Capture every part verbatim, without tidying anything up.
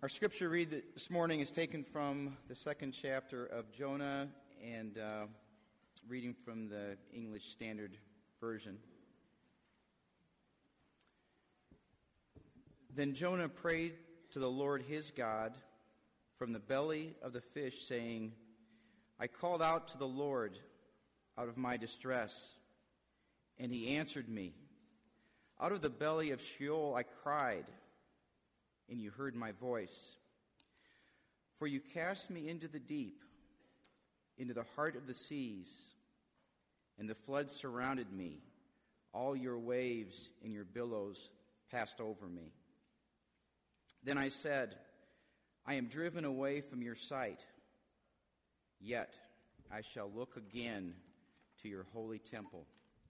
Our scripture read this morning is taken from the second chapter of Jonah and uh, reading from the English Standard Version. Then Jonah prayed to the Lord his God from the belly of the fish, saying, I called out to the Lord out of my distress, and he answered me. Out of the belly of Sheol I cried, and you heard my voice. For you cast me into the deep, into the heart of the seas, and the floods surrounded me. All your waves and your billows passed over me. Then I said, I am driven away from your sight, yet I shall look again to your holy temple.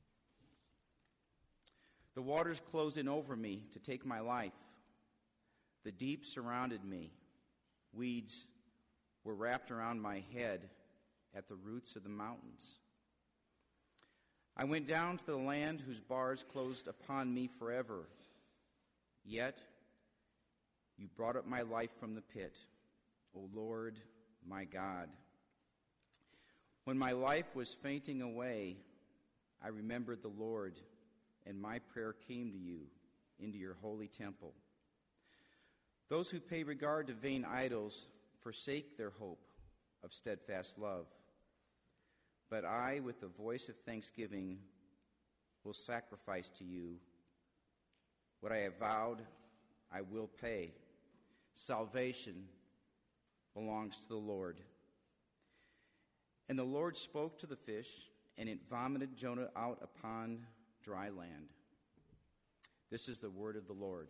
The waters closed in over me to take my life. The deep surrounded me. Weeds were wrapped around my head at the roots of the mountains. I went down to the land whose bars closed upon me forever. Yet you brought up my life from the pit, O Lord, my God. When my life was fainting away, I remembered the Lord, and my prayer came to you into your holy temple. Those who pay regard to vain idols forsake their hope of steadfast love. But I, with the voice of thanksgiving, will sacrifice to you. What I have vowed, I will pay. Salvation belongs to the Lord. And the Lord spoke to the fish, and it vomited Jonah out upon dry land. This is the word of the Lord.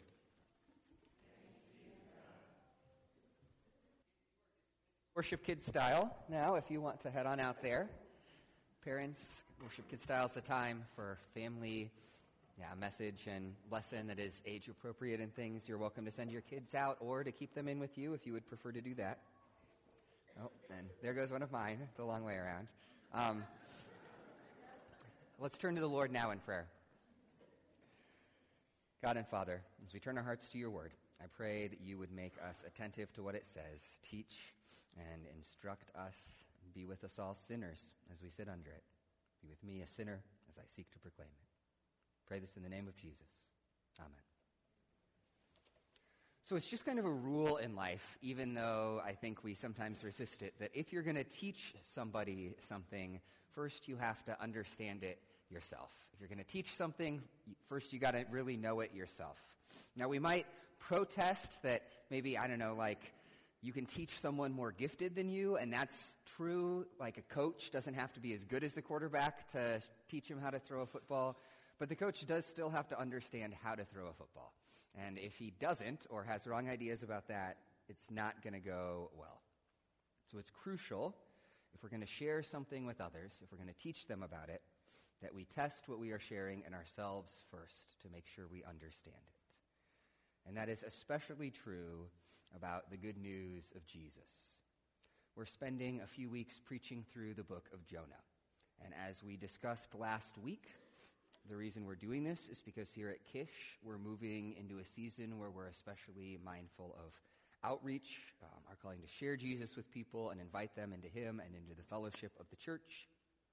Worship Kid Style now, if you want to head on out there. Parents, Worship Kid Style is a time for family yeah, message and lesson that is age-appropriate and things. You're welcome to send your kids out or to keep them in with you if you would prefer to do that. Oh, and there goes one of mine, the long way around. Um, let's turn to the Lord now in prayer. God and Father, as we turn our hearts to your word, I pray that you would make us attentive to what it says, teach and instruct us, be with us all sinners as we sit under it. Be with me, a sinner, as I seek to proclaim it. Pray this in the name of Jesus. Amen. So it's just kind of a rule in life, even though I think we sometimes resist it, that if you're going to teach somebody something, first you have to understand it yourself. If you're going to teach something, first you got to really know it yourself. Now we might protest that maybe, I don't know, like you can teach someone more gifted than you, and that's true. Like a coach doesn't have to be as good as the quarterback to teach him how to throw a football, but the coach does still have to understand how to throw a football. And if he doesn't or has wrong ideas about that, it's not going to go well. So it's crucial, if we're going to share something with others, if we're going to teach them about it, that we test what we are sharing in ourselves first to make sure we understand it. And that is especially true about the good news of Jesus. We're spending a few weeks preaching through the book of Jonah. And as we discussed last week, the reason we're doing this is because here at Kish, we're moving into a season where we're especially mindful of outreach, um, our calling to share Jesus with people and invite them into him and into the fellowship of the church.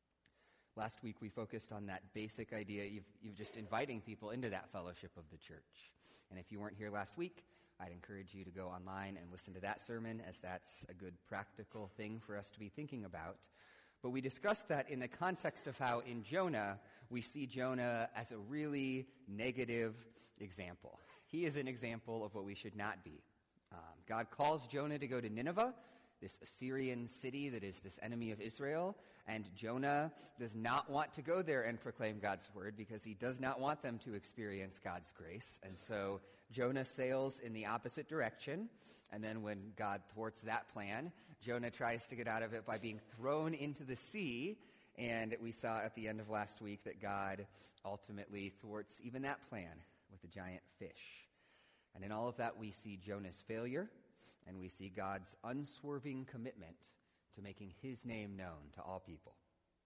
Last week, we focused on that basic idea of, of just inviting people into that fellowship of the church. And if you weren't here last week, I'd encourage you to go online and listen to that sermon, as that's a good practical thing for us to be thinking about. But we discussed that in the context of how in Jonah, we see Jonah as a really negative example. He is an example of what we should not be. Um, God calls Jonah to go to Nineveh, this Assyrian city that is this enemy of Israel, and Jonah does not want to go there and proclaim God's word because he does not want them to experience God's grace. And so Jonah sails in the opposite direction, and then when God thwarts that plan, Jonah tries to get out of it by being thrown into the sea, and we saw at the end of last week that God ultimately thwarts even that plan with a giant fish. And in all of that, we see Jonah's failure, and we see God's unswerving commitment to making his name known to all people.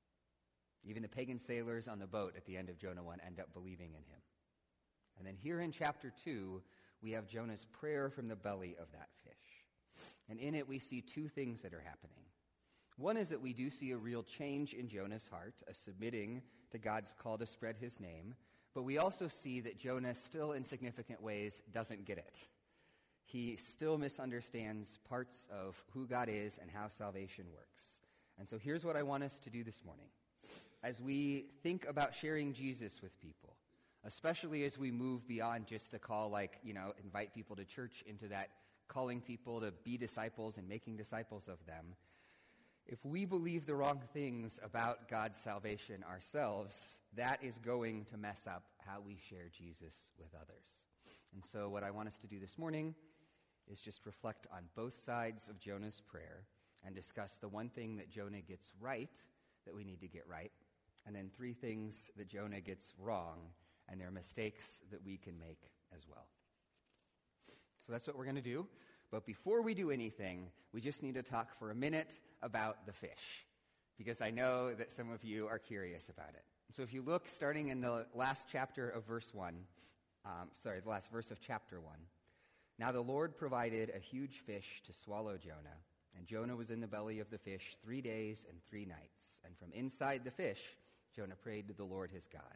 Even the pagan sailors on the boat at the end of Jonah one end up believing in him. And then here in chapter two, we have Jonah's prayer from the belly of that fish. And in it we see two things that are happening. One is that we do see a real change in Jonah's heart, a submitting to God's call to spread his name, but we also see that Jonah still in significant ways doesn't get it. He still misunderstands parts of who God is and how salvation works. And so here's what I want us to do this morning. As we think about sharing Jesus with people, especially as we move beyond just a call like, you know, invite people to church into that calling people to be disciples and making disciples of them, if we believe the wrong things about God's salvation ourselves, that is going to mess up how we share Jesus with others. And so what I want us to do this morning is just reflect on both sides of Jonah's prayer and discuss the one thing that Jonah gets right that we need to get right, and then three things that Jonah gets wrong, and they're mistakes that we can make as well. So that's what we're going to do. But before we do anything, we just need to talk for a minute about the fish, because I know that some of you are curious about it. So if you look, starting in the last chapter of verse one, um, sorry, the last verse of chapter one, now the Lord provided a huge fish to swallow Jonah, and Jonah was in the belly of the fish three days and three nights. And from inside the fish, Jonah prayed to the Lord his God.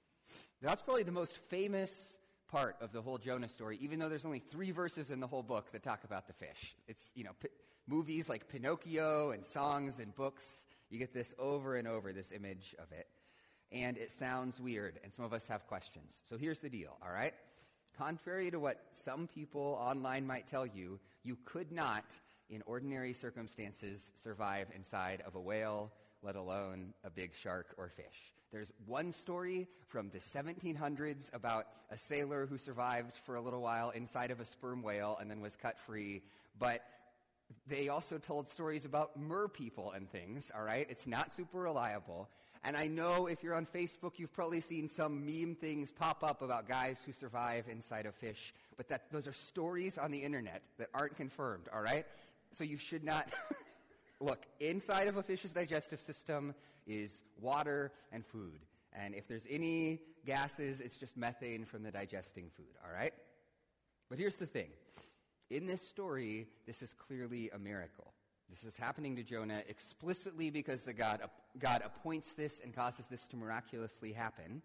That's probably the most famous part of the whole Jonah story, even though there's only three verses in the whole book that talk about the fish. It's, you know, p- movies like Pinocchio and songs and books. You get this over and over, this image of it. And it sounds weird, and some of us have questions. So here's the deal, all right? Contrary to what some people online might tell you, you could not, in ordinary circumstances, survive inside of a whale, let alone a big shark or fish. There's one story from the seventeen hundreds about a sailor who survived for a little while inside of a sperm whale and then was cut free. But they also told stories about mer people and things, all right? It's not super reliable. And I know if you're on Facebook, you've probably seen some meme things pop up about guys who survive inside of fish. But that those are stories on the internet that aren't confirmed, all right? So you should not... Look, inside of a fish's digestive system is water and food. And if there's any gases, it's just methane from the digesting food, all right? But here's the thing. In this story, this is clearly a miracle. This is happening to Jonah explicitly because the God, God appoints this and causes this to miraculously happen.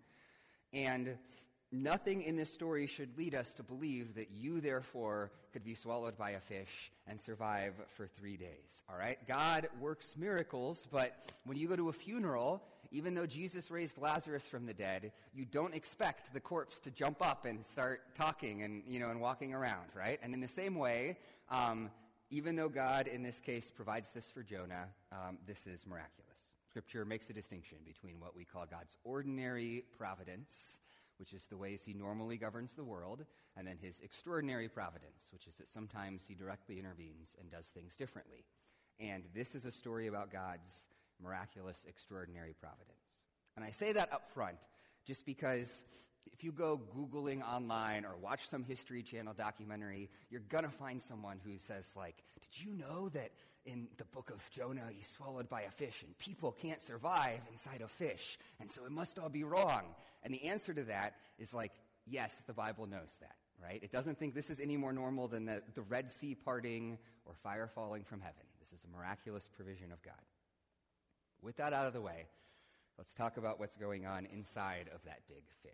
And nothing in this story should lead us to believe that you, therefore, could be swallowed by a fish and survive for three days, all right? God works miracles, but when you go to a funeral, even though Jesus raised Lazarus from the dead, you don't expect the corpse to jump up and start talking and, you know, and walking around, right? And in the same way, um, even though God, in this case, provides this for Jonah, um, this is miraculous. Scripture makes a distinction between what we call God's ordinary providence, which is the ways he normally governs the world, and then his extraordinary providence, which is that sometimes he directly intervenes and does things differently. And this is a story about God's miraculous, extraordinary providence. And I say that up front just because if you go Googling online or watch some History Channel documentary, you're going to find someone who says, like, did you know that in the book of Jonah, he's swallowed by a fish, and people can't survive inside a fish, and so it must all be wrong? And the answer to that is like, yes, the Bible knows that, right? It doesn't think this is any more normal than the, the Red Sea parting or fire falling from heaven. This is a miraculous provision of God. With that out of the way, let's talk about what's going on inside of that big fish.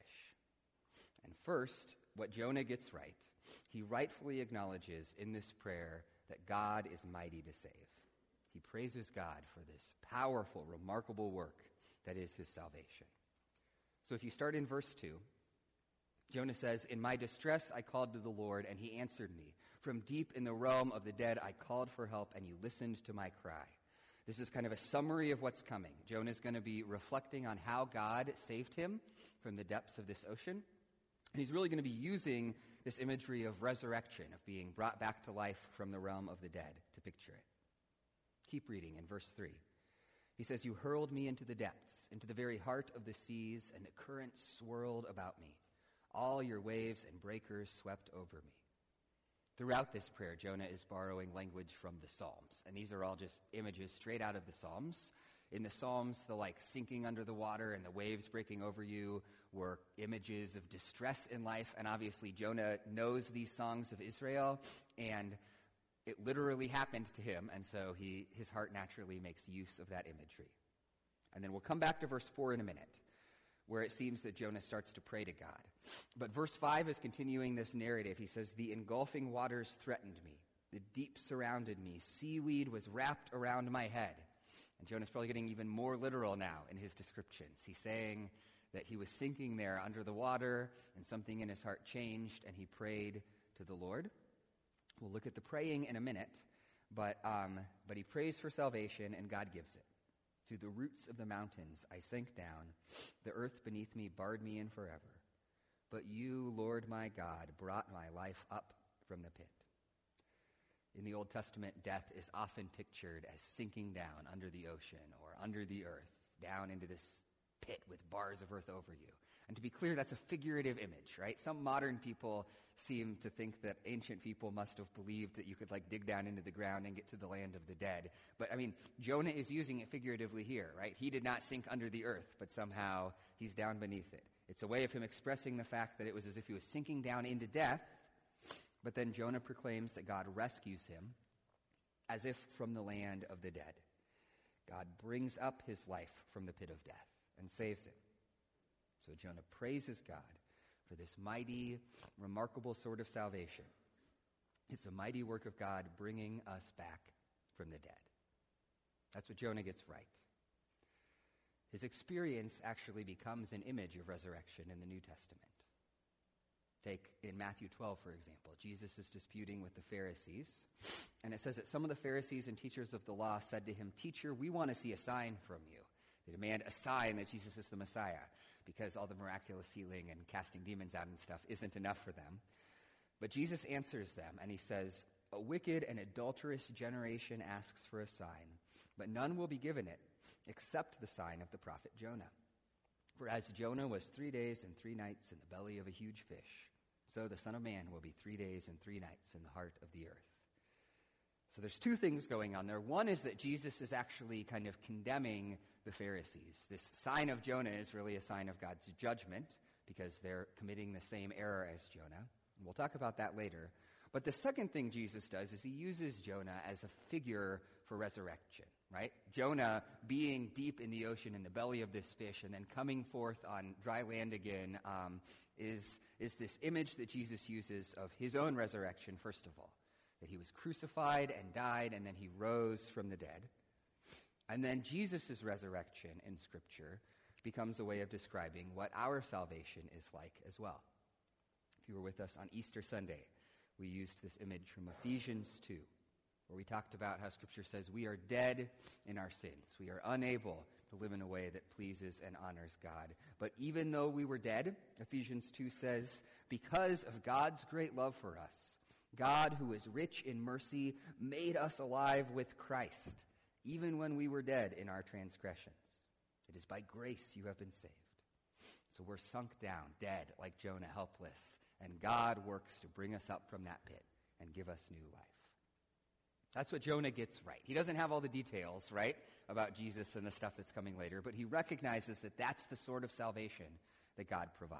And first, what Jonah gets right, he rightfully acknowledges in this prayer that God is mighty to save. He praises God for this powerful, remarkable work that is his salvation. So if you start in verse two, Jonah says, "In my distress I called to the Lord, and he answered me. From deep in the realm of the dead I called for help, and you listened to my cry." This is kind of a summary of what's coming. Jonah's going to be reflecting on how God saved him from the depths of this ocean. And he's really going to be using this imagery of resurrection, of being brought back to life from the realm of the dead, to picture it. Keep reading in verse three. He says, "You hurled me into the depths, into the very heart of the seas, and the currents swirled about me. All your waves and breakers swept over me." Throughout this prayer, Jonah is borrowing language from the Psalms. And these are all just images straight out of the Psalms. In the Psalms, the like sinking under the water and the waves breaking over you were images of distress in life, and obviously Jonah knows these songs of Israel, and it literally happened to him, and so he his heart naturally makes use of that imagery. And then we'll come back to verse four in a minute, where it seems that Jonah starts to pray to God. But verse five is continuing this narrative. He says, "The engulfing waters threatened me. The deep surrounded me. Seaweed was wrapped around my head." And Jonah's probably getting even more literal now in his descriptions. He's saying that he was sinking there under the water, and something in his heart changed, and he prayed to the Lord. We'll look at the praying in a minute, but um, but he prays for salvation, and God gives it. "To the roots of the mountains I sank down. The earth beneath me barred me in forever. But you, Lord my God, brought my life up from the pit." In the Old Testament, death is often pictured as sinking down under the ocean or under the earth, down into this pit with bars of earth over you. And to be clear, that's a figurative image, right? Some modern people seem to think that ancient people must have believed that you could like dig down into the ground and get to the land of the dead. But I mean, Jonah is using it figuratively here, right? He did not sink under the earth, but somehow he's down beneath it. It's a way of him expressing the fact that it was as if he was sinking down into death, but then Jonah proclaims that God rescues him as if from the land of the dead. God brings up his life from the pit of death and saves him. So Jonah praises God for this mighty, remarkable sort of salvation. It's a mighty work of God bringing us back from the dead. That's what Jonah gets right. His experience actually becomes an image of resurrection in the New Testament. Take in Matthew twelve, for example. Jesus is disputing with the Pharisees, and it says that some of the Pharisees and teachers of the law said to him, "Teacher, we want to see a sign from you." They demand a sign that Jesus is the Messiah, because all the miraculous healing and casting demons out and stuff isn't enough for them. But Jesus answers them, and he says, "A wicked and adulterous generation asks for a sign, but none will be given it, except the sign of the prophet Jonah. For as Jonah was three days and three nights in the belly of a huge fish, so the Son of Man will be three days and three nights in the heart of the earth." So there's two things going on there. One is that Jesus is actually kind of condemning the Pharisees. This sign of Jonah is really a sign of God's judgment because they're committing the same error as Jonah. And we'll talk about that later. But the second thing Jesus does is he uses Jonah as a figure for resurrection, right? Jonah being deep in the ocean in the belly of this fish and then coming forth on dry land again um, is, is this image that Jesus uses of his own resurrection, first of all. That he was crucified and died, and then he rose from the dead. And then Jesus' resurrection in Scripture becomes a way of describing what our salvation is like as well. If you were with us on Easter Sunday, we used this image from Ephesians two, where we talked about how Scripture says we are dead in our sins. We are unable to live in a way that pleases and honors God. But even though we were dead, Ephesians two says, because of God's great love for us, God, who is rich in mercy, made us alive with Christ, even when we were dead in our transgressions. It is by grace you have been saved. So we're sunk down, dead, like Jonah, helpless, and God works to bring us up from that pit and give us new life. That's what Jonah gets right. He doesn't have all the details, right, about Jesus and the stuff that's coming later, but he recognizes that that's the sort of salvation that God provides.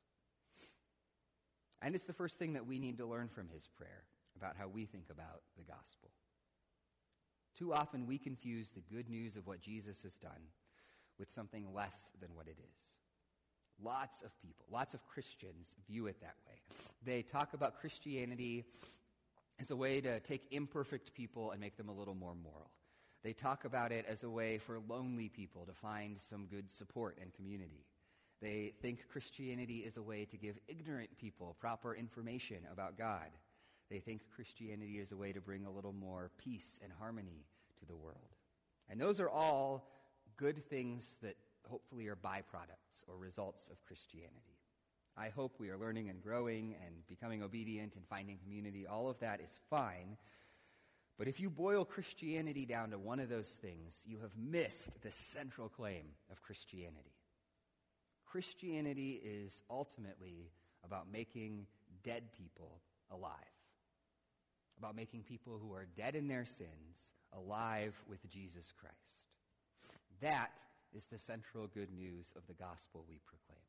And it's the first thing that we need to learn from his prayer about how we think about the gospel. Too often we confuse the good news of what Jesus has done with something less than what it is. Lots of people, lots of Christians view it that way. They talk about Christianity as a way to take imperfect people and make them a little more moral. They talk about it as a way for lonely people to find some good support and community. They think Christianity is a way to give ignorant people proper information about God. They think Christianity is a way to bring a little more peace and harmony to the world. And those are all good things that hopefully are byproducts or results of Christianity. I hope we are learning and growing and becoming obedient and finding community. All of that is fine. But if you boil Christianity down to one of those things, you have missed the central claim of Christianity. Christianity is ultimately about making dead people alive, about making people who are dead in their sins alive with Jesus Christ. That is the central good news of the gospel we proclaim.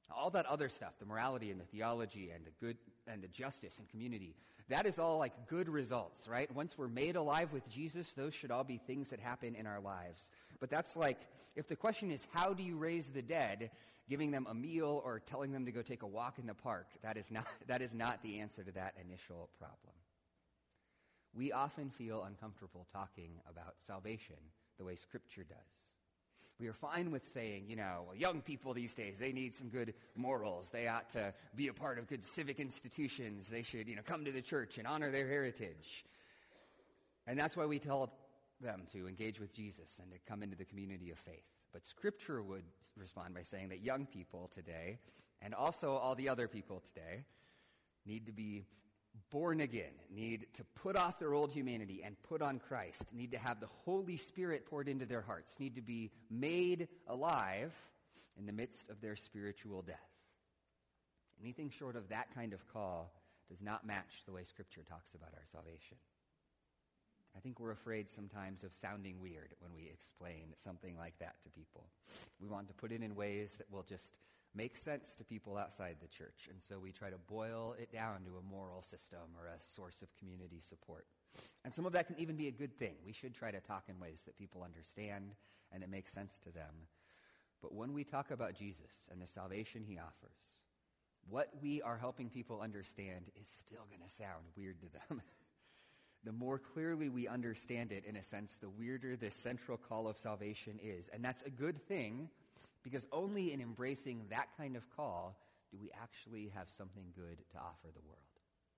All that other stuff, the morality and the theology and the good and the justice and community, that is all like good results, right? Once we're made alive with Jesus, those should all be things that happen in our lives. But that's like, if the question is, how do you raise the dead, giving them a meal or telling them to go take a walk in the park, that is not, that is not the answer to that initial problem. We often feel uncomfortable talking about salvation the way Scripture does. We are fine with saying, you know, well, young people these days, they need some good morals. They ought to be a part of good civic institutions. They should, you know, come to the church and honor their heritage. And that's why we tell them to engage with Jesus and to come into the community of faith. But Scripture would respond by saying that young people today, and also all the other people today, need to be born again, need to put off their old humanity and put on Christ, need to have the Holy Spirit poured into their hearts, need to be made alive in the midst of their spiritual death. Anything short of that kind of call does not match the way Scripture talks about our salvation. I think we're afraid sometimes of sounding weird when we explain something like that to people. We want to put it in ways that will just make sense to people outside the church, and so we try to boil it down to a moral system or a source of community support. And some of that can even be a good thing. We should try to talk in ways that people understand and that make sense to them. But when we talk about Jesus and the salvation he offers, what we are helping people understand is still going to sound weird to them. The more clearly we understand it, in a sense, the weirder this central call of salvation is. And that's a good thing, because only in embracing that kind of call do we actually have something good to offer the world.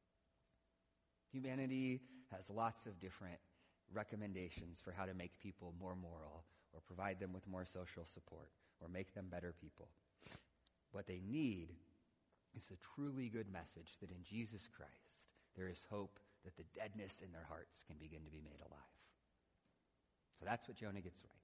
Humanity has lots of different recommendations for how to make people more moral, or provide them with more social support, or make them better people. What they need is a truly good message that in Jesus Christ there is hope that the deadness in their hearts can begin to be made alive. So that's what Jonah gets right.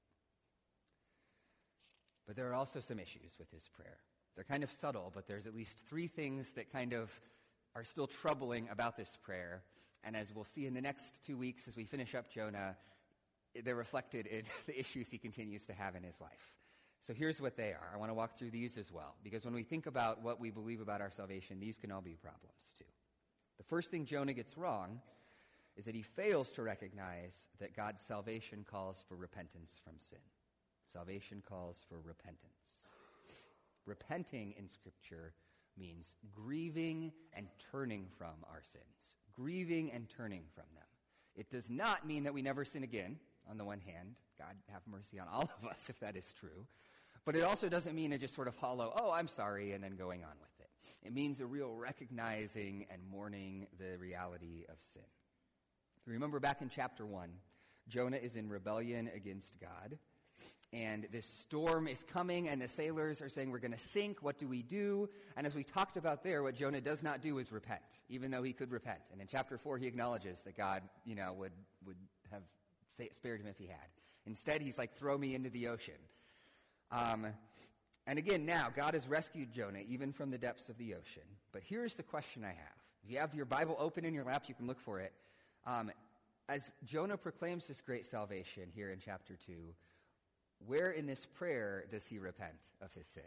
But there are also some issues with his prayer. They're kind of subtle, but there's at least three things that kind of are still troubling about this prayer. And as we'll see in the next two weeks as we finish up Jonah, they're reflected in the issues he continues to have in his life. So here's what they are. I want to walk through these as well, because when we think about what we believe about our salvation, these can all be problems too. The first thing Jonah gets wrong is that he fails to recognize that God's salvation calls for repentance from sin. Salvation calls for repentance. Repenting in Scripture means grieving and turning from our sins. Grieving and turning from them. It does not mean that we never sin again, on the one hand. God have mercy on all of us if that is true. But it also doesn't mean a just sort of hollow, oh, I'm sorry, and then going on with it. It means a real recognizing and mourning the reality of sin. Remember back in chapter one, Jonah is in rebellion against God. And this storm is coming, and the sailors are saying, we're going to sink. What do we do? And as we talked about there, what Jonah does not do is repent, even though he could repent. And in chapter four, he acknowledges that God, you know, would, would have spared him if he had. Instead, he's like, throw me into the ocean. Um, and again, now, God has rescued Jonah, even from the depths of the ocean. But here's the question I have. If you have your Bible open in your lap, you can look for it. Um, as Jonah proclaims this great salvation here in chapter two, where in this prayer does he repent of his sin?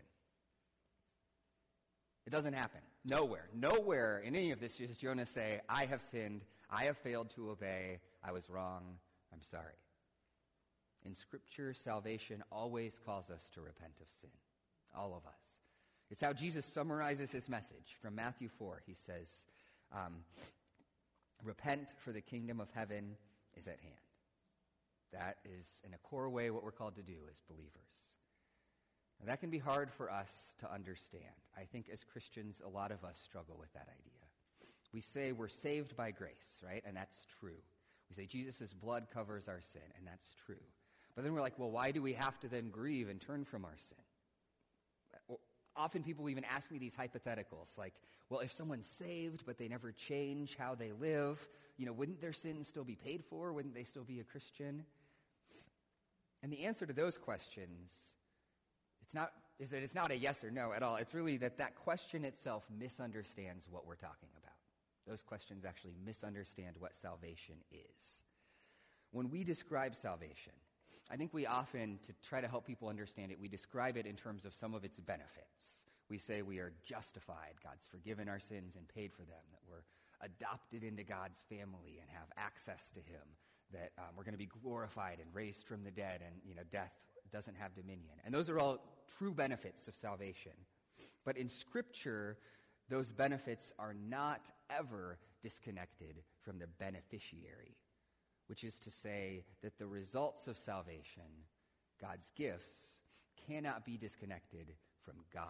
It doesn't happen. Nowhere. Nowhere in any of this does Jonah say, I have sinned, I have failed to obey, I was wrong, I'm sorry. In Scripture, salvation always calls us to repent of sin. All of us. It's how Jesus summarizes his message. From Matthew four, he says, um, repent, for the kingdom of heaven is at hand. That is, in a core way, what we're called to do as believers. Now, that can be hard for us to understand. I think as Christians, a lot of us struggle with that idea. We say we're saved by grace, right? And that's true. We say Jesus' blood covers our sin, and that's true. But then we're like, well, why do we have to then grieve and turn from our sin? Often people even ask me these hypotheticals, like, well, if someone's saved but they never change how they live, you know, wouldn't their sins still be paid for? Wouldn't they still be a Christian? And the answer to those questions, it's not, is that it's not a yes or no at all. It's really that that question itself misunderstands what we're talking about. Those questions actually misunderstand what salvation is. When we describe salvation, I think we often, to try to help people understand it, we describe it in terms of some of its benefits. We say we are justified. God's forgiven our sins and paid for them, that we're adopted into God's family and have access to him, that um, we're going to be glorified and raised from the dead, and you know, death doesn't have dominion. And those are all true benefits of salvation. But in Scripture, those benefits are not ever disconnected from the beneficiary, which is to say that the results of salvation, God's gifts, cannot be disconnected from God.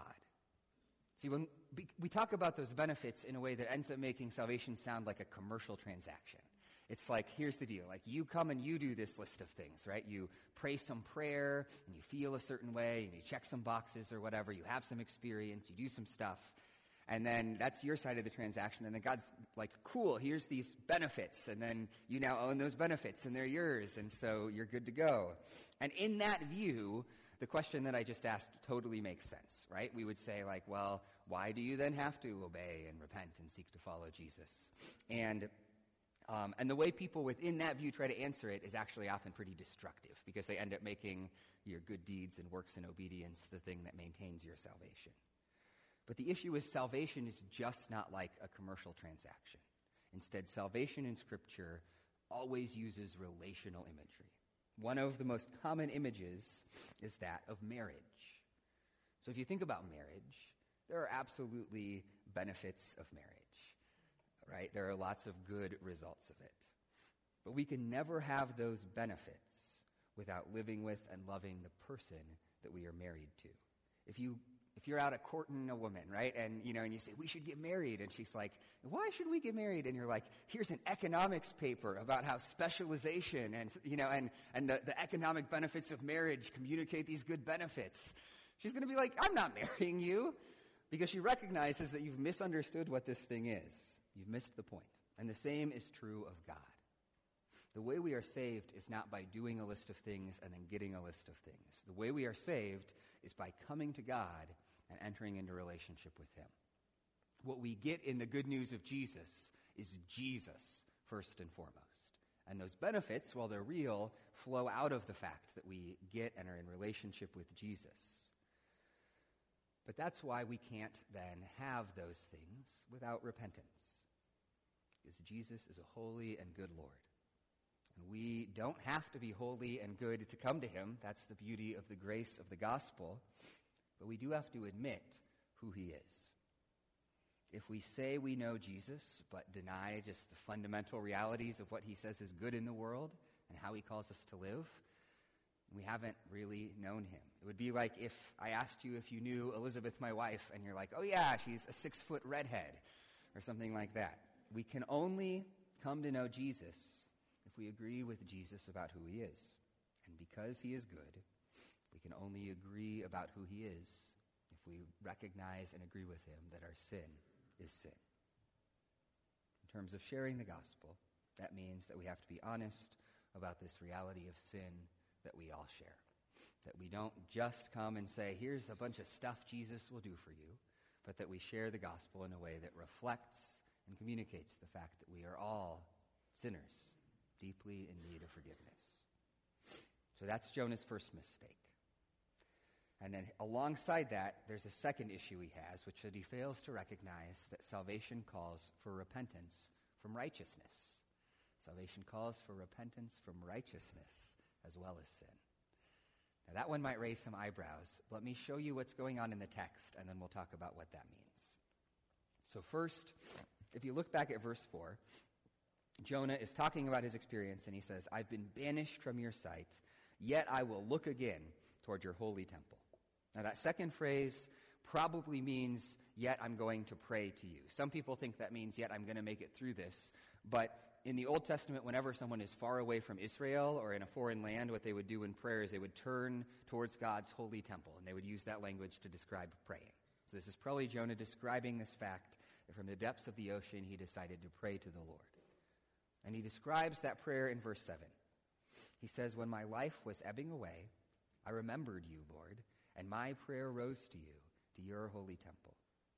See, when we talk about those benefits in a way that ends up making salvation sound like a commercial transaction. It's like, here's the deal. Like, you come and you do this list of things, right? You pray some prayer, and you feel a certain way, and you check some boxes or whatever. You have some experience. You do some stuff. And then that's your side of the transaction. And then God's like, cool, here's these benefits. And then you now own those benefits, and they're yours. And so you're good to go. And in that view, the question that I just asked totally makes sense, right? We would say, like, well, why do you then have to obey and repent and seek to follow Jesus? And Um, and the way people within that view try to answer it is actually often pretty destructive, because they end up making your good deeds and works and obedience the thing that maintains your salvation. But the issue is, salvation is just not like a commercial transaction. Instead, salvation in Scripture always uses relational imagery. One of the most common images is that of marriage. So if you think about marriage, there are absolutely benefits of marriage. Right? There are lots of good results of it. But we can never have those benefits without living with and loving the person that we are married to. If you if you're out at courting a woman, right, and you know, and you say, we should get married, and she's like, why should we get married? And you're like, here's an economics paper about how specialization and you know and, and the, the economic benefits of marriage communicate these good benefits. She's gonna be like, I'm not marrying you, because she recognizes that you've misunderstood what this thing is. You've missed the point. And the same is true of God. The way we are saved is not by doing a list of things and then getting a list of things. The way we are saved is by coming to God and entering into relationship with him. What we get in the good news of Jesus is Jesus first and foremost. And those benefits, while they're real, flow out of the fact that we get and are in relationship with Jesus. But that's why we can't then have those things without repentance. Because Jesus is a holy and good Lord. And we don't have to be holy and good to come to him. That's the beauty of the grace of the gospel. But we do have to admit who he is. If we say we know Jesus, but deny just the fundamental realities of what he says is good in the world and how he calls us to live, we haven't really known him. It would be like if I asked you if you knew Elizabeth, my wife, and you're like, oh yeah, she's a six-foot redhead, or something like that. We can only come to know Jesus if we agree with Jesus about who he is. And because he is good, we can only agree about who he is if we recognize and agree with him that our sin is sin. In terms of sharing the gospel, that means that we have to be honest about this reality of sin that we all share. That we don't just come and say, here's a bunch of stuff Jesus will do for you, but that we share the gospel in a way that reflects and communicates the fact that we are all sinners, deeply in need of forgiveness. So that's Jonah's first mistake. And then alongside that, there's a second issue he has, which is that he fails to recognize that salvation calls for repentance from righteousness. Salvation calls for repentance from righteousness as well as sin. Now that one might raise some eyebrows. Let me show you what's going on in the text, and then we'll talk about what that means. So first, if you look back at verse four, Jonah is talking about his experience, and he says, I've been banished from your sight, yet I will look again toward your holy temple. Now that second phrase probably means, yet I'm going to pray to you. Some people think that means, yet I'm going to make it through this. But in the Old Testament, whenever someone is far away from Israel or in a foreign land, what they would do in prayer is they would turn towards God's holy temple, and they would use that language to describe praying. So this is probably Jonah describing this fact that from the depths of the ocean, he decided to pray to the Lord. And he describes that prayer in verse seven. He says, when my life was ebbing away, I remembered you, Lord, and my prayer rose to you, to your holy temple.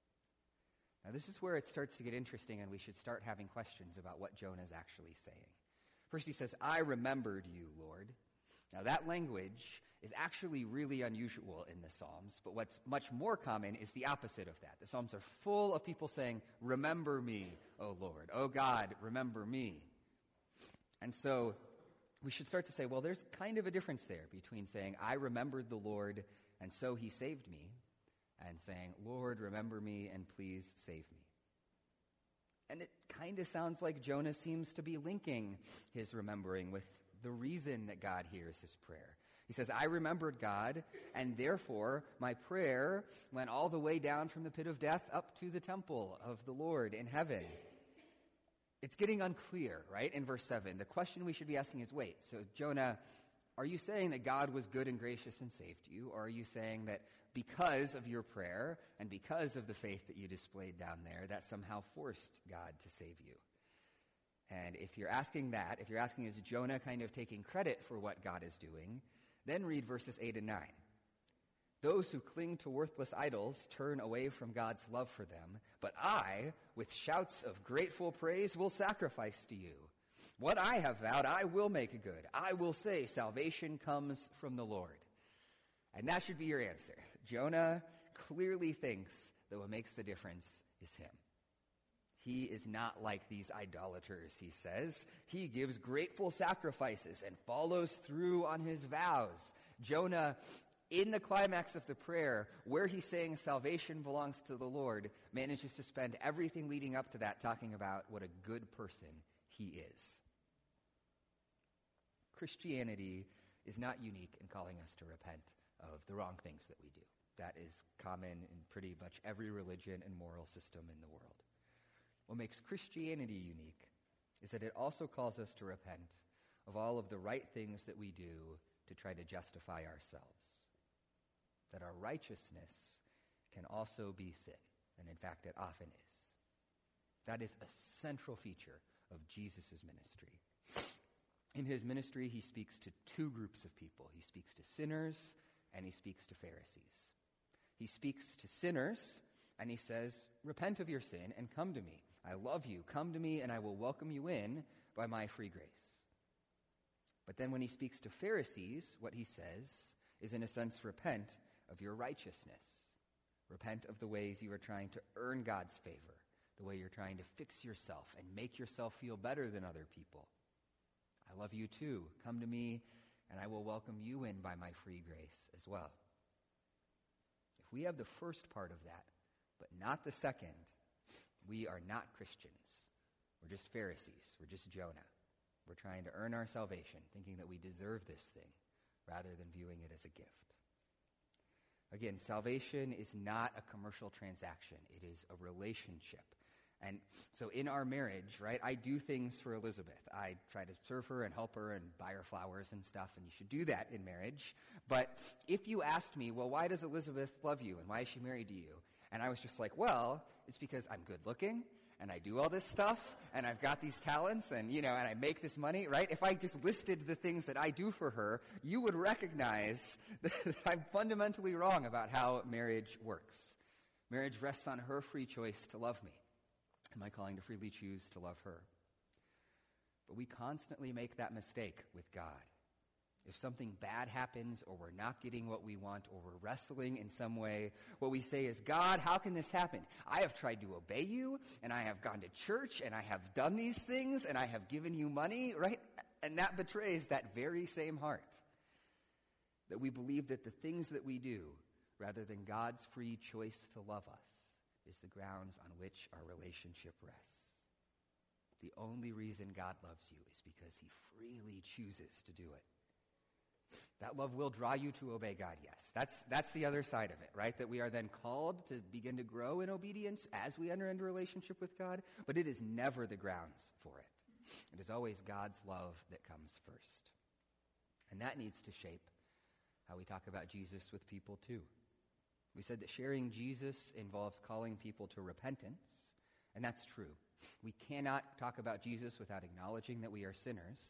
Now this is where it starts to get interesting, and we should start having questions about what Jonah is actually saying. First he says, I remembered you, Lord. Now, that language is actually really unusual in the Psalms, but what's much more common is the opposite of that. The Psalms are full of people saying, "Remember me, O Lord. O God, remember me." And so we should start to say, well, there's kind of a difference there between saying, "I remembered the Lord, and so he saved me," and saying, "Lord, remember me, and please save me." And it kind of sounds like Jonah seems to be linking his remembering with the reason that God hears his prayer. He says, "I remembered God, and therefore my prayer went all the way down from the pit of death up to the temple of the Lord in heaven." It's getting unclear, right, in verse seven. The question we should be asking is, wait, so Jonah, are you saying that God was good and gracious and saved you, or are you saying that because of your prayer and because of the faith that you displayed down there, that somehow forced God to save you? And if you're asking that, if you're asking is Jonah kind of taking credit for what God is doing, then read verses eight and nine. "Those who cling to worthless idols turn away from God's love for them, but I, with shouts of grateful praise, will sacrifice to you. What I have vowed, I will make good. I will say, salvation comes from the Lord." And that should be your answer. Jonah clearly thinks that what makes the difference is him. He is not like these idolaters, he says. He gives grateful sacrifices and follows through on his vows. Jonah, in the climax of the prayer, where he's saying salvation belongs to the Lord, manages to spend everything leading up to that talking about what a good person he is. Christianity is not unique in calling us to repent of the wrong things that we do. That is common in pretty much every religion and moral system in the world. What makes Christianity unique is that it also calls us to repent of all of the right things that we do to try to justify ourselves. That our righteousness can also be sin, and in fact it often is. That is a central feature of Jesus' ministry. In his ministry, he speaks to two groups of people. He speaks to sinners, and he speaks to Pharisees. He speaks to sinners, and he says, "Repent of your sin and come to me. I love you. Come to me, and I will welcome you in by my free grace." But then when he speaks to Pharisees, what he says is, in a sense, repent of your righteousness. Repent of the ways you are trying to earn God's favor, the way you're trying to fix yourself and make yourself feel better than other people. I love you too. Come to me, and I will welcome you in by my free grace as well. If we have the first part of that, but not the second, we are not Christians. We're just Pharisees. We're just Jonah. We're trying to earn our salvation, thinking that we deserve this thing, rather than viewing it as a gift. Again, salvation is not a commercial transaction. It is a relationship. And so in our marriage, right, I do things for Elizabeth. I try to serve her and help her and buy her flowers and stuff, and you should do that in marriage. But if you asked me, well, why does Elizabeth love you, and why is she married to you? And I was just like, well, it's because I'm good looking, and I do all this stuff, and I've got these talents, and, you know, and I make this money, right? If I just listed the things that I do for her, you would recognize that I'm fundamentally wrong about how marriage works. Marriage rests on her free choice to love me. And my calling to freely choose to love her. But we constantly make that mistake with God. If something bad happens, or we're not getting what we want, or we're wrestling in some way, what we say is, God, how can this happen? I have tried to obey you, and I have gone to church, and I have done these things, and I have given you money, right? And that betrays that very same heart. That we believe that the things that we do, rather than God's free choice to love us, is the grounds on which our relationship rests. The only reason God loves you is because he freely chooses to do it. That love will draw you to obey God, yes. That's, that's the other side of it, right? That we are then called to begin to grow in obedience as we enter into a relationship with God, but it is never the grounds for it. It is always God's love that comes first. And that needs to shape how we talk about Jesus with people too. We said that sharing Jesus involves calling people to repentance, and that's true. We cannot talk about Jesus without acknowledging that we are sinners,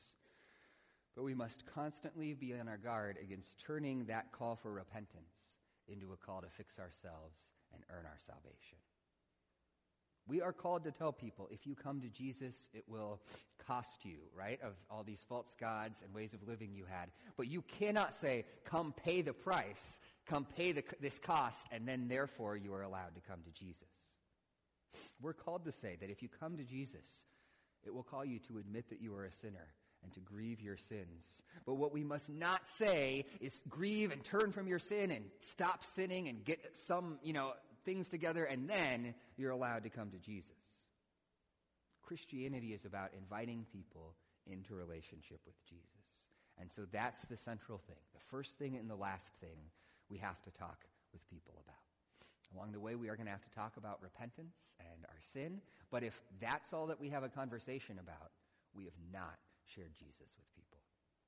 but we must constantly be on our guard against turning that call for repentance into a call to fix ourselves and earn our salvation. We are called to tell people, if you come to Jesus, it will cost you, right, of all these false gods and ways of living you had. But you cannot say, come pay the price, come pay the, this cost, and then therefore you are allowed to come to Jesus. We're called to say that if you come to Jesus, it will call you to admit that you are a sinner and to grieve your sins. But what we must not say is grieve and turn from your sin and stop sinning and get some, you know, things together, and then you're allowed to come to Jesus. Christianity is about inviting people into relationship with Jesus. And so that's the central thing. The first thing and the last thing we have to talk with people about. Along the way, we are going to have to talk about repentance and our sin. But if that's all that we have a conversation about, we have not shared Jesus with people.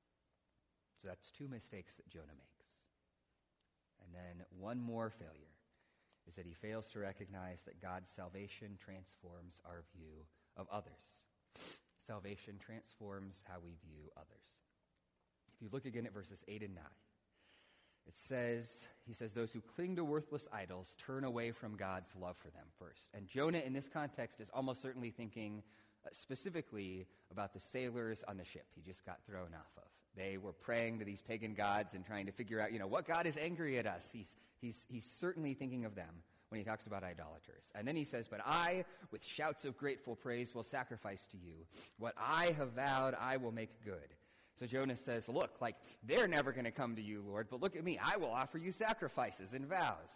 So that's two mistakes that Jonah makes. And then one more failure is that he fails to recognize that God's salvation transforms our view of others. Salvation transforms how we view others. If you look again at verses eight and nine, it says, he says, those who cling to worthless idols turn away from God's love for them first. And Jonah in this context is almost certainly thinking uh, specifically about the sailors on the ship he just got thrown off of. They were praying to these pagan gods and trying to figure out, you know, what God is angry at us. He's, he's, he's certainly thinking of them when he talks about idolaters. And then he says, but I, with shouts of grateful praise, will sacrifice to you. What I have vowed, I will make good. So Jonah says, look, like, they're never going to come to you, Lord, but look at me. I will offer you sacrifices and vows.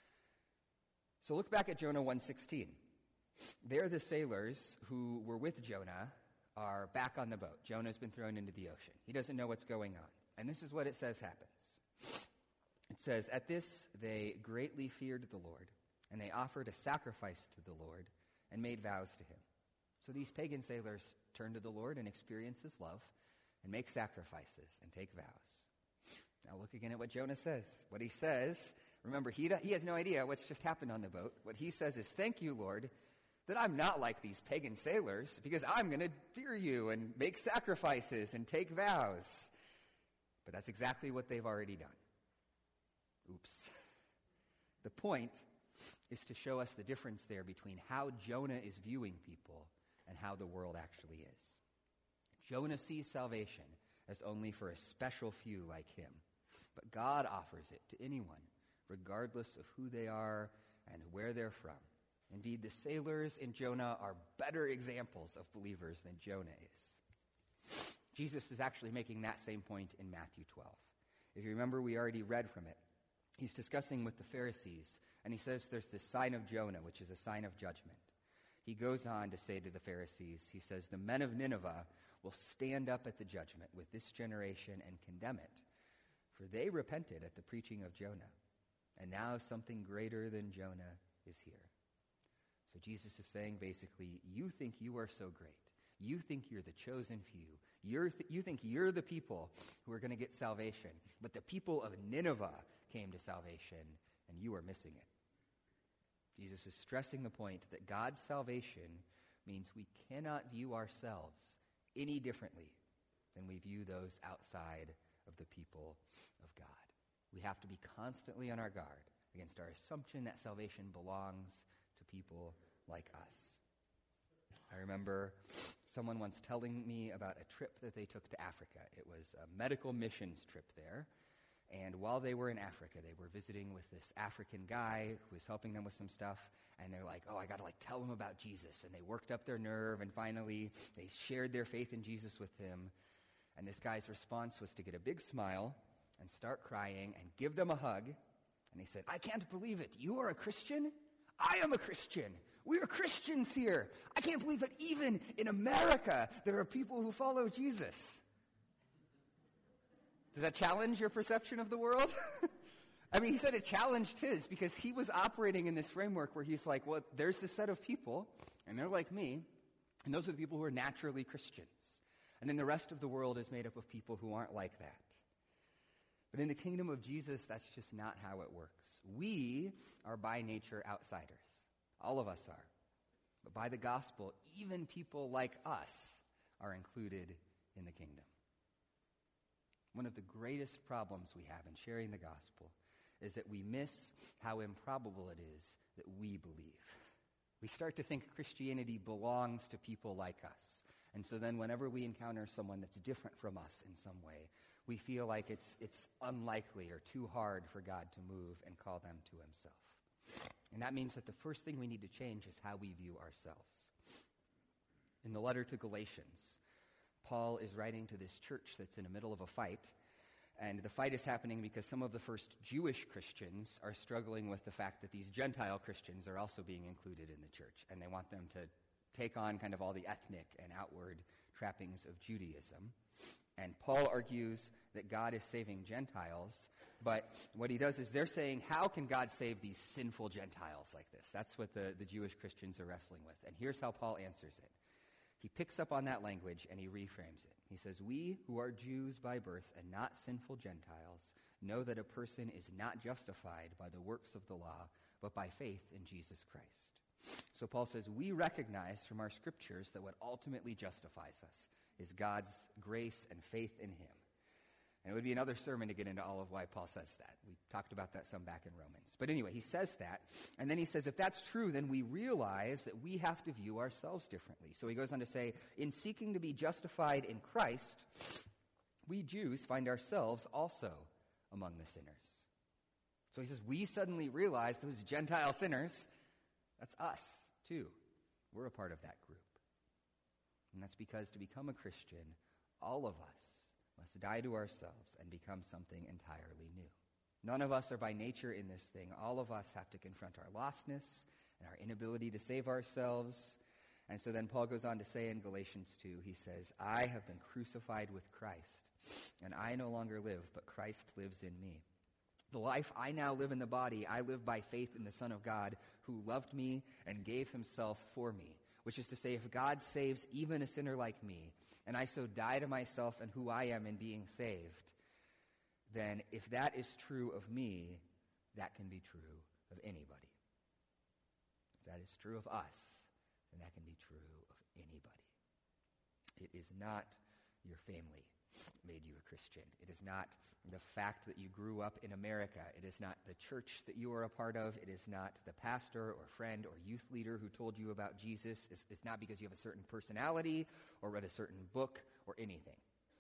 So look back at Jonah one sixteen. There the sailors who were with Jonah are back on the boat. Jonah's been thrown into the ocean. He doesn't know what's going on. And this is what it says happens. It says, at this they greatly feared the Lord, and they offered a sacrifice to the Lord and made vows to him. So these pagan sailors turn to the Lord and experience his love and make sacrifices and take vows. Now look again at what Jonah says. What he says, remember, he, he has no idea what's just happened on the boat. What he says is, thank you, Lord, that I'm not like these pagan sailors, because I'm going to fear you and make sacrifices and take vows. But that's exactly what they've already done. Oops. The point is to show us the difference there between how Jonah is viewing people and how the world actually is. Jonah sees salvation as only for a special few like him, but God offers it to anyone, regardless of who they are and where they're from. Indeed, the sailors in Jonah are better examples of believers than Jonah is. Jesus is actually making that same point in Matthew twelve. If you remember, we already read from it. He's discussing with the Pharisees, and he says there's this sign of Jonah, which is a sign of judgment. He goes on to say to the Pharisees, he says, the men of Nineveh will stand up at the judgment with this generation and condemn it, for they repented at the preaching of Jonah, and now something greater than Jonah is here. So Jesus is saying basically, you think you are so great. You think you're the chosen few. You're th- you think you're the people who are going to get salvation. But the people of Nineveh came to salvation, and you are missing it. Jesus is stressing the point that God's salvation means we cannot view ourselves any differently than we view those outside of the people of God. We have to be constantly on our guard against our assumption that salvation belongs to people like us. I remember someone once telling me about a trip that they took to Africa. It was a medical missions trip there. And while they were in Africa, they were visiting with this African guy who was helping them with some stuff. And they're like, oh, I got to like tell them about Jesus. And they worked up their nerve. And finally, they shared their faith in Jesus with him. And this guy's response was to get a big smile and start crying and give them a hug. And he said, I can't believe it. You are a Christian? I am a Christian. We are Christians here. I can't believe that even in America, there are people who follow Jesus. Does that challenge your perception of the world? I mean, he said it challenged his because he was operating in this framework where he's like, well, there's this set of people, and they're like me, and those are the people who are naturally Christians. And then the rest of the world is made up of people who aren't like that. But in the kingdom of Jesus, that's just not how it works. We are by nature outsiders. All of us are. But by the gospel, even people like us are included in the kingdom. One of the greatest problems we have in sharing the gospel is that we miss how improbable it is that we believe. We start to think Christianity belongs to people like us. And so then whenever we encounter someone that's different from us in some way, we feel like it's it's unlikely or too hard for God to move and call them to himself. And that means that the first thing we need to change is how we view ourselves. In the letter to Galatians, Paul is writing to this church that's in the middle of a fight. And the fight is happening because some of the first Jewish Christians are struggling with the fact that these Gentile Christians are also being included in the church. And they want them to take on kind of all the ethnic and outward trappings of Judaism. And Paul argues that God is saving Gentiles. But what he does is they're saying, how can God save these sinful Gentiles like this? That's what the, the Jewish Christians are wrestling with. And here's how Paul answers it. He picks up on that language and he reframes it. He says, we who are Jews by birth and not sinful Gentiles know that a person is not justified by the works of the law, but by faith in Jesus Christ. So Paul says, we recognize from our scriptures that what ultimately justifies us is God's grace and faith in him. And it would be another sermon to get into all of why Paul says that. We talked about that some back in Romans. But anyway, he says that, and then he says, if that's true, then we realize that we have to view ourselves differently. So he goes on to say, in seeking to be justified in Christ, we Jews find ourselves also among the sinners. So he says, we suddenly realize those Gentile sinners, that's us too. We're a part of that group. And that's because to become a Christian, all of us must die to ourselves and become something entirely new. None of us are by nature in this thing. All of us have to confront our lostness and our inability to save ourselves. And so then Paul goes on to say in Galatians two, he says, I have been crucified with Christ, and I no longer live, but Christ lives in me. The life I now live in the body, I live by faith in the Son of God, who loved me and gave himself for me. Which is to say, if God saves even a sinner like me, and I so die to myself and who I am in being saved, then if that is true of me, that can be true of anybody. If that is true of us, then that can be true of anybody. It is not your family made you a Christian. It is not the fact that you grew up in America. It is not the church that you are a part of. It is not the pastor or friend or youth leader who told you about Jesus. It's, it's not because you have a certain personality or read a certain book or anything.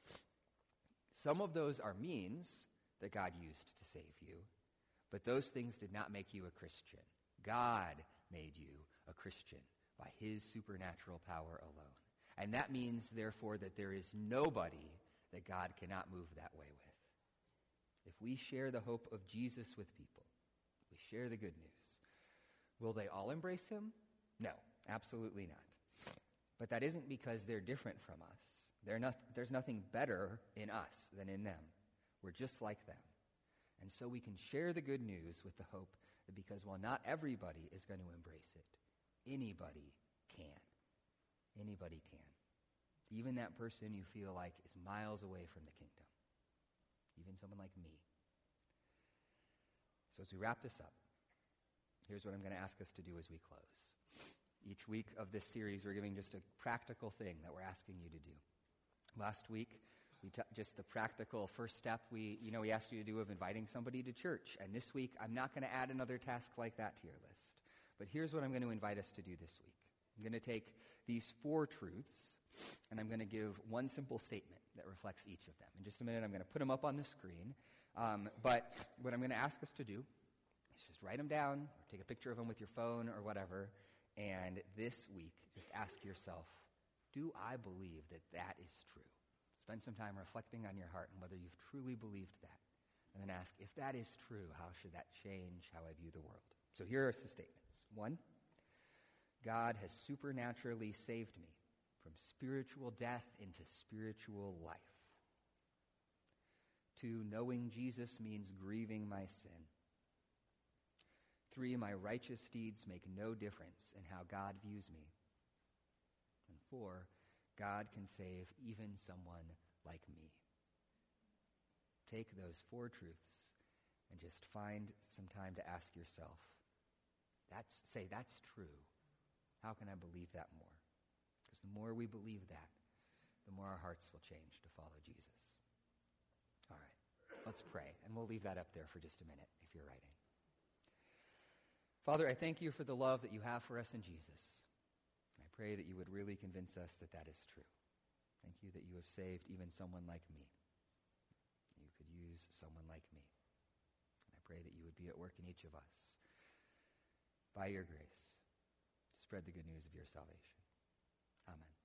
Some of those are means that God used to save you, but those things did not make you a Christian. God made you a Christian by his supernatural power alone. And that means, therefore, that there is nobody that God cannot move that way with. If we share the hope of Jesus with people, we share the good news, will they all embrace him? No, absolutely not. But that isn't because they're different from us. They're not, there's nothing better in us than in them. We're just like them. And so we can share the good news with the hope that because while not everybody is going to embrace it, anybody can. Anybody can. Even that person you feel like is miles away from the kingdom. Even someone like me. So as we wrap this up, here's what I'm going to ask us to do as we close. Each week of this series, we're giving just a practical thing that we're asking you to do. Last week, we t- just the practical first step we, you know, we asked you to do of inviting somebody to church. And this week, I'm not going to add another task like that to your list. But here's what I'm going to invite us to do this week. I'm going to take these four truths, and I'm going to give one simple statement that reflects each of them. In just a minute, I'm going to put them up on the screen. Um, but what I'm going to ask us to do is just write them down, or take a picture of them with your phone or whatever, and this week, just ask yourself, do I believe that that is true? Spend some time reflecting on your heart and whether you've truly believed that. And then ask, if that is true, how should that change how I view the world? So here are the statements. One, God has supernaturally saved me from spiritual death into spiritual life. Two, knowing Jesus means grieving my sin. Three, my righteous deeds make no difference in how God views me. And four, God can save even someone like me. Take those four truths and just find some time to ask yourself, that's, say, that's true. How can I believe that more? Because the more we believe that, the more our hearts will change to follow Jesus. All right, let's pray, and we'll leave that up there for just a minute if you're writing. Father, I thank you for the love that you have for us in Jesus. I pray that you would really convince us that that is true. Thank you that you have saved even someone like me. You could use someone like me. And I pray that you would be at work in each of us by your grace to spread the good news of your salvation. Amen.